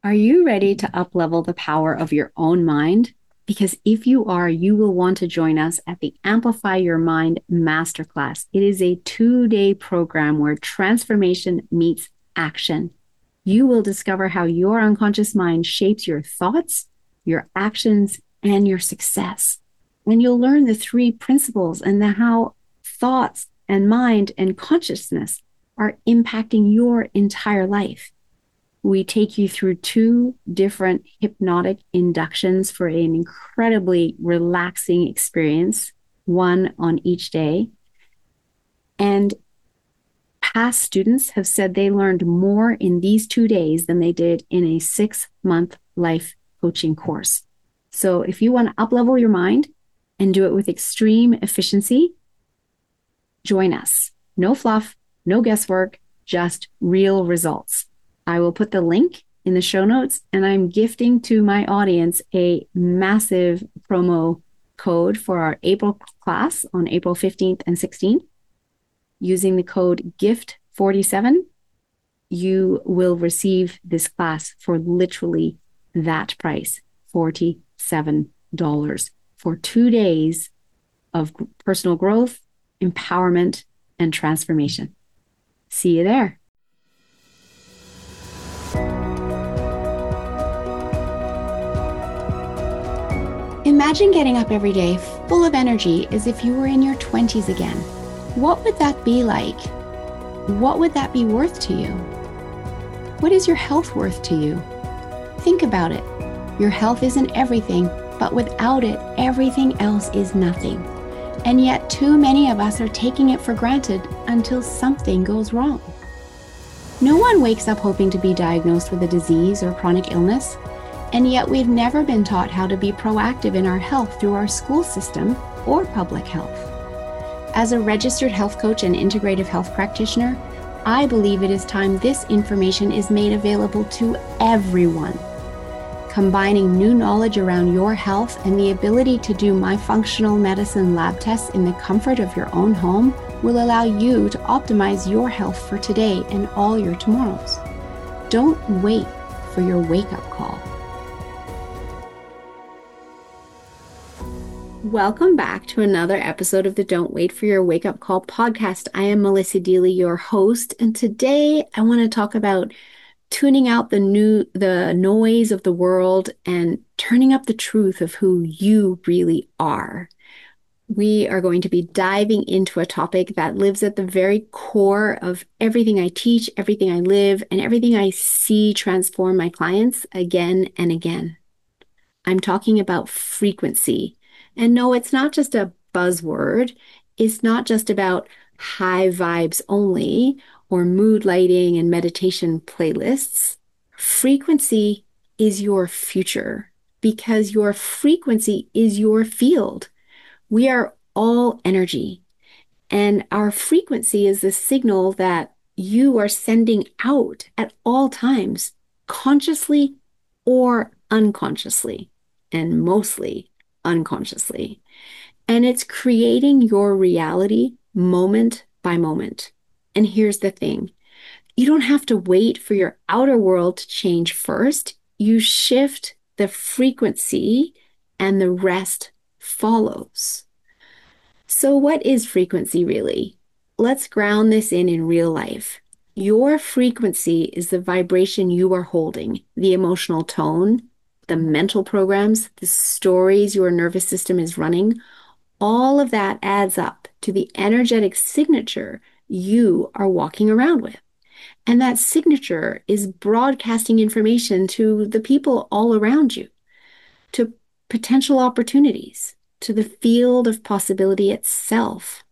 Are you ready to uplevel the power of your own mind? Because if you are, you will want to join us at the Amplify Your Mind Masterclass. It is a 2-day program where transformation meets action. You will discover how your unconscious mind shapes your thoughts, your actions, and your success. And you'll learn the 3 principles and how thoughts and mind and consciousness are impacting your entire life. We take you through 2 different hypnotic inductions for an incredibly relaxing experience, one on each day. And past students have said they learned more in these 2 days than they did in a 6-month life coaching course. So if you want to uplevel your mind and do it with extreme efficiency, join us. No fluff, no guesswork, just real results. I will put the link in the show notes, and I'm gifting to my audience a massive promo code for our April class on April 15th and 16th. Using the code GIFT47, you will receive this class for literally that price, $47, for 2 days of personal growth, empowerment, and transformation. See you there. Imagine getting up every day full of energy as if you were in your 20s again. What would that be like? What would that be worth to you? What is your health worth to you? Think about it. Your health isn't everything, but without it, everything else is nothing. And yet too many of us are taking it for granted until something goes wrong. No one wakes up hoping to be diagnosed with a disease or chronic illness. And yet we've never been taught how to be proactive in our health through our school system or public health. As a registered health coach and integrative health practitioner, I believe it is time this information is made available to everyone. Combining new knowledge around your health and the ability to do my functional medicine lab tests in the comfort of your own home will allow you to optimize your health for today and all your tomorrows. Don't wait for your wake-up call. Welcome back to another episode of the Don't Wait for Your Wake Up Call podcast. I am Melissa Deely, your host, and today I want to talk about tuning out the noise of the world and turning up the truth of who you really are. We are going to be diving into a topic that lives at the very core of everything I teach, everything I live, and everything I see transform my clients again and again. I'm talking about frequency. And no, it's not just a buzzword. It's not just about high vibes only or mood lighting and meditation playlists. Frequency is your future because your frequency is your field. We are all energy, and our frequency is the signal that you are sending out at all times, consciously or unconsciously, and mostly unconsciously. And it's creating your reality moment by moment. And here's the thing. You don't have to wait for your outer world to change first. You shift the frequency and the rest follows. So what is frequency really? Let's ground this in real life. Your frequency is the vibration you are holding, the emotional tone, the mental programs, the stories your nervous system is running. All of that adds up to the energetic signature you are walking around with. And that signature is broadcasting information to the people all around you, to potential opportunities, to the field of possibility itself.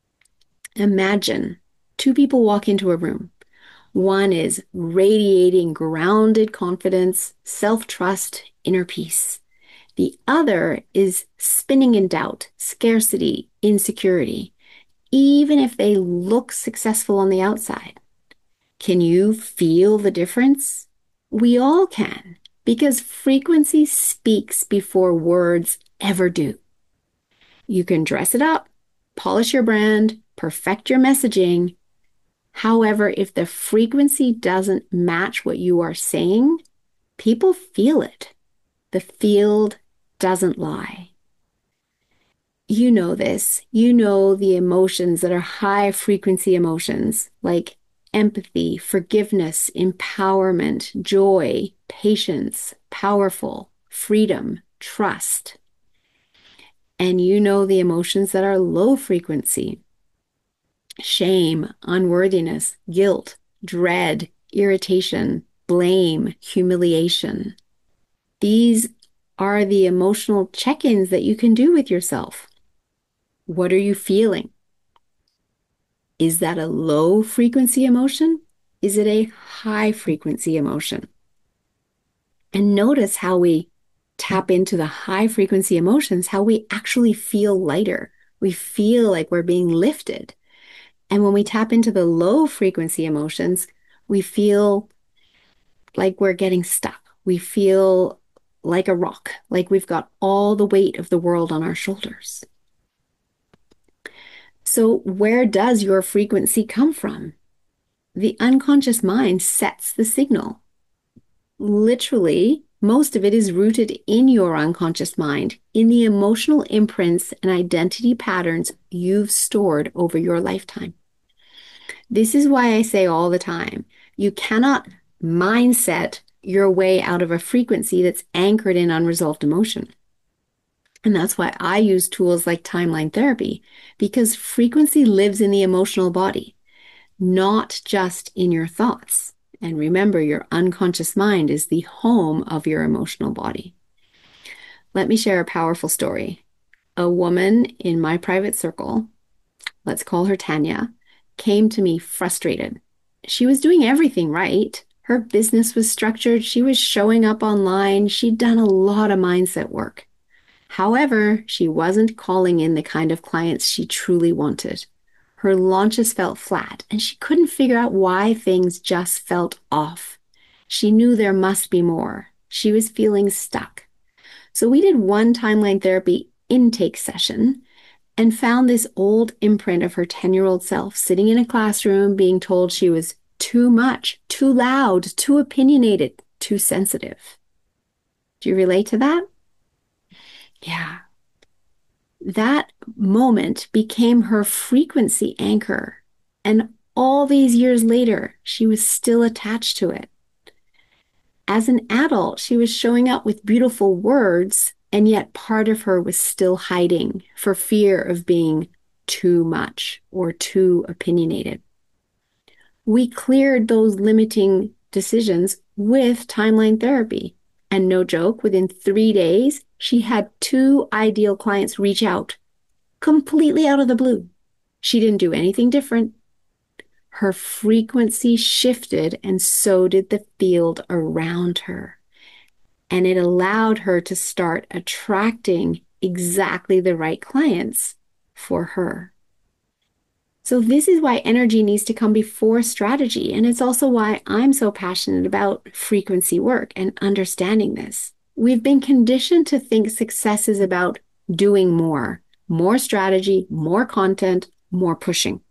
Imagine 2 people walk into a room. One is radiating grounded confidence, self-trust, inner peace. The other is spinning in doubt, scarcity, insecurity, even if they look successful on the outside. Can you feel the difference? We all can, because frequency speaks before words ever do. You can dress it up, polish your brand, perfect your messaging. However, if the frequency doesn't match what you are saying, People feel it. The field doesn't lie. You know this. You know the emotions that are high frequency emotions like empathy, forgiveness, empowerment, joy, patience, powerful, freedom, trust. And you know the emotions that are low frequency: shame, unworthiness, guilt, dread, irritation, blame, humiliation. These are the emotional check-ins that you can do with yourself. What are you feeling? Is that a low frequency emotion? Is it a high frequency emotion? And notice how we tap into the high frequency emotions, how we actually feel lighter. We feel like we're being lifted. And when we tap into the low frequency emotions, we feel like we're getting stuck. We feel like a rock, like we've got all the weight of the world on our shoulders. So, where does your frequency come from? The unconscious mind sets the signal. Literally, most of it is rooted in your unconscious mind, in the emotional imprints and identity patterns you've stored over your lifetime. This is why I say all the time, you cannot mindset your way out of a frequency that's anchored in unresolved emotion. And that's why I use tools like timeline therapy, because frequency lives in the emotional body, not just in your thoughts. And remember, your unconscious mind is the home of your emotional body. Let me share a powerful story. A woman in my private circle, let's call her Tanya, came to me frustrated. She was doing everything right. Her business was structured. She was showing up online. She'd done a lot of mindset work. However, she wasn't calling in the kind of clients she truly wanted. Her launches felt flat, and she couldn't figure out why things just felt off. She knew there must be more. She was feeling stuck. So we did one timeline therapy intake session and found this old imprint of her 10-year-old self sitting in a classroom being told she was too much, too loud, too opinionated, too sensitive. Do you relate to that? Yeah. That moment became her frequency anchor. And all these years later, she was still attached to it. As an adult, she was showing up with beautiful words, and yet part of her was still hiding for fear of being too much or too opinionated. We cleared those limiting decisions with timeline therapy. And no joke, within 3 days, she had 2 ideal clients reach out completely out of the blue. She didn't do anything different. Her frequency shifted, and so did the field around her. And it allowed her to start attracting exactly the right clients for her. So this is why energy needs to come before strategy. And it's also why I'm so passionate about frequency work and understanding this. We've been conditioned to think success is about doing more strategy, more content, more pushing.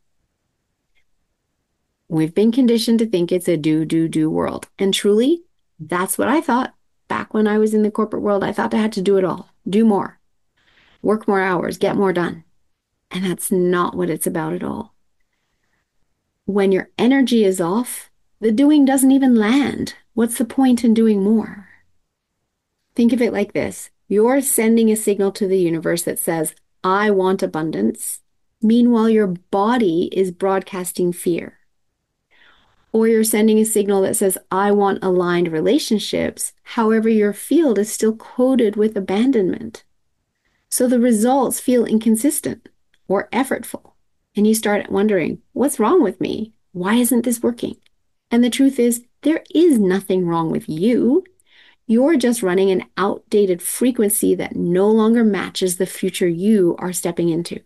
We've been conditioned to think it's a do world. And truly, that's what I thought. Back when I was in the corporate world, I thought I had to do it all, do more, work more hours, get more done. And that's not what it's about at all. When your energy is off, the doing doesn't even land. What's the point in doing more? Think of it like this. You're sending a signal to the universe that says, I want abundance. Meanwhile, your body is broadcasting fear. Or you're sending a signal that says, I want aligned relationships. However, your field is still coded with abandonment. So the results feel inconsistent or effortful. And you start wondering, what's wrong with me? Why isn't this working? And the truth is, there is nothing wrong with you. You're just running an outdated frequency that no longer matches the future you are stepping into.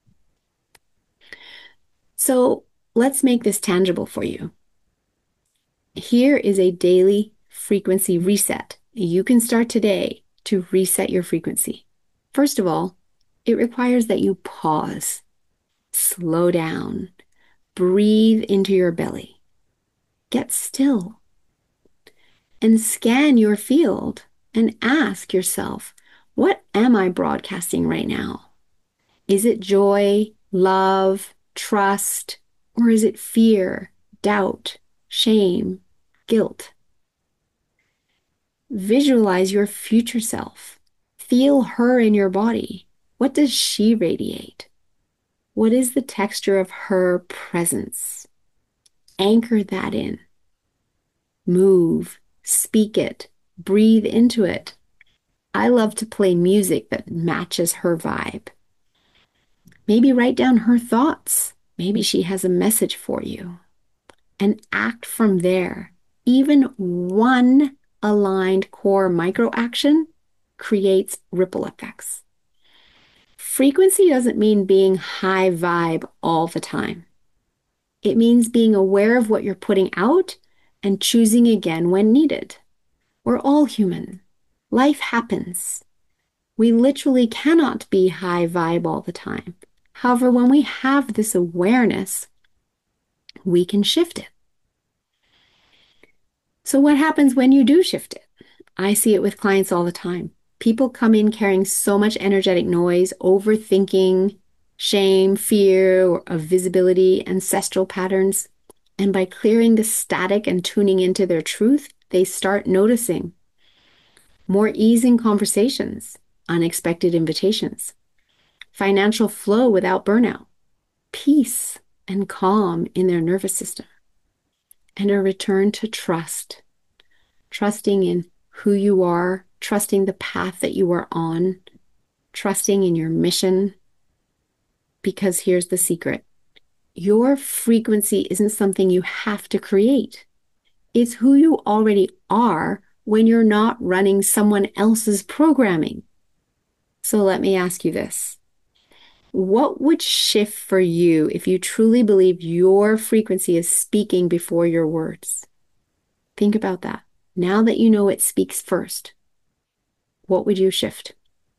So let's make this tangible for you. Here is a daily frequency reset. You can start today to reset your frequency. First of all, it requires that you pause, slow down, breathe into your belly, get still, and scan your field and ask yourself, what am I broadcasting right now? Is it joy, love, trust, or is it fear, doubt, shame, guilt? Visualize your future self. Feel her in your body. What does she radiate? What is the texture of her presence? Anchor that in. Move, speak it, breathe into it. I love to play music that matches her vibe. Maybe write down her thoughts. Maybe she has a message for you. And act from there. Even one aligned core micro action creates ripple effects. Frequency doesn't mean being high vibe all the time. It means being aware of what you're putting out and choosing again when needed. We're all human. Life happens. We literally cannot be high vibe all the time. However, when we have this awareness, we can shift it. So what happens when you do shift it? I see it with clients all the time. People come in carrying so much energetic noise, overthinking, shame, fear of visibility, ancestral patterns. And by clearing the static and tuning into their truth, they start noticing more ease in conversations, unexpected invitations, financial flow without burnout, peace and calm in their nervous system, and a return to trust, trusting in who you are, trusting the path that you are on, trusting in your mission. Because here's the secret. Your frequency isn't something you have to create. It's who you already are when you're not running someone else's programming. So let me ask you this. What would shift for you if you truly believe your frequency is speaking before your words? Think about that. Now that you know it speaks first, what would you shift?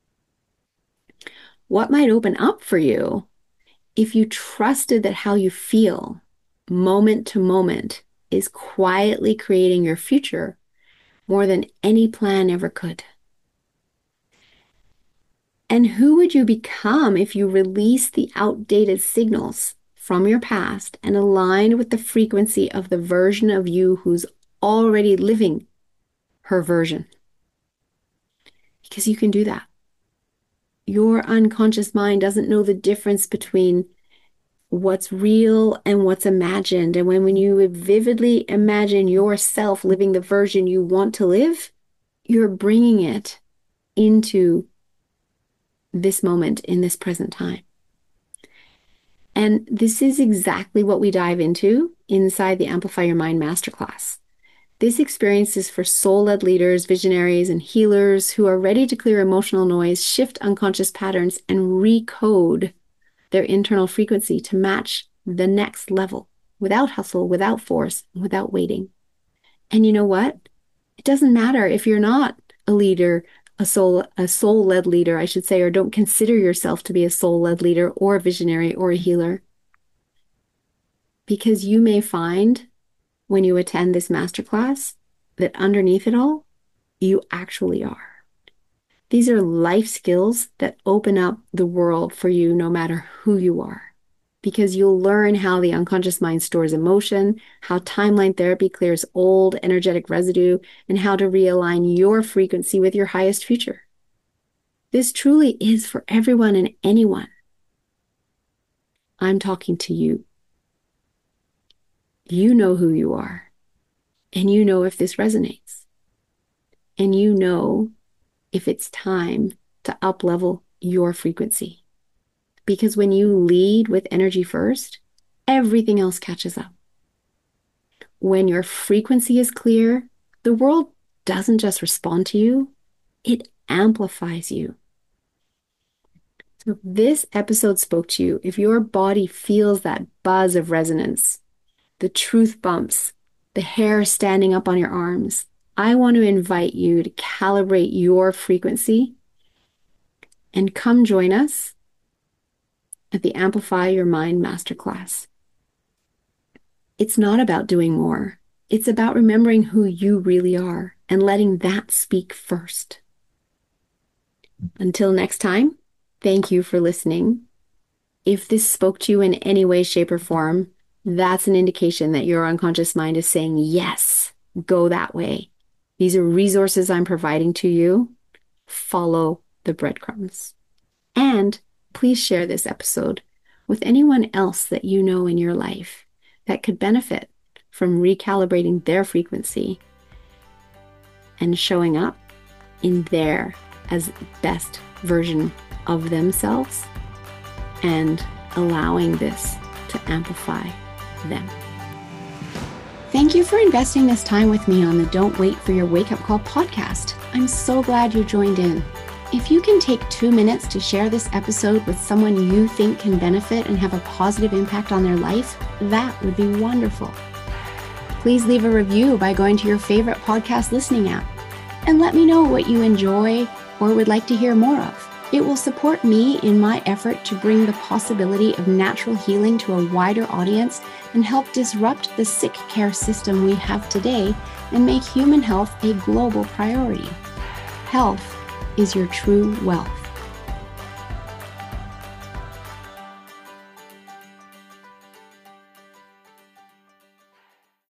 What might open up for you if you trusted that how you feel moment to moment is quietly creating your future more than any plan ever could? And who would you become if you release the outdated signals from your past and aligned with the frequency of the version of you who's already living her version? Because you can do that. Your unconscious mind doesn't know the difference between what's real and what's imagined. And when you vividly imagine yourself living the version you want to live, you're bringing it into this moment in this present time. And this is exactly what we dive into inside the Amplify Your Mind Masterclass. This experience is for soul-led leaders, visionaries, and healers who are ready to clear emotional noise, shift unconscious patterns, and recode their internal frequency to match the next level without hustle, without force, without waiting. And you know what? It doesn't matter if you're not a leader, a soul-led leader, I should say, or don't consider yourself to be a soul-led leader or a visionary or a healer. Because you may find when you attend this masterclass that underneath it all, you actually are. These are life skills that open up the world for you no matter who you are. Because you'll learn how the unconscious mind stores emotion, how timeline therapy clears old energetic residue, and how to realign your frequency with your highest future. This truly is for everyone and anyone. I'm talking to you. You know who you are, and you know if this resonates, and you know if it's time to up-level your frequency. Because when you lead with energy first, everything else catches up. When your frequency is clear, the world doesn't just respond to you, it amplifies you. So if this episode spoke to you, if your body feels that buzz of resonance, the truth bumps, the hair standing up on your arms, I want to invite you to calibrate your frequency and come join us at the Amplify Your Mind Masterclass. It's not about doing more. It's about remembering who you really are and letting that speak first. Until next time, thank you for listening. If this spoke to you in any way, shape, or form, that's an indication that your unconscious mind is saying, yes, go that way. These are resources I'm providing to you. Follow the breadcrumbs. And please share this episode with anyone else that you know in your life that could benefit from recalibrating their frequency and showing up in their as best version of themselves and allowing this to amplify them. Thank you for investing this time with me on the Don't Wait for Your Wake Up Call podcast. I'm so glad you joined in. If you can take 2 minutes to share this episode with someone you think can benefit and have a positive impact on their life, that would be wonderful. Please leave a review by going to your favorite podcast listening app and let me know what you enjoy or would like to hear more of. It will support me in my effort to bring the possibility of natural healing to a wider audience and help disrupt the sick care system we have today and make human health a global priority. Health is your true wealth.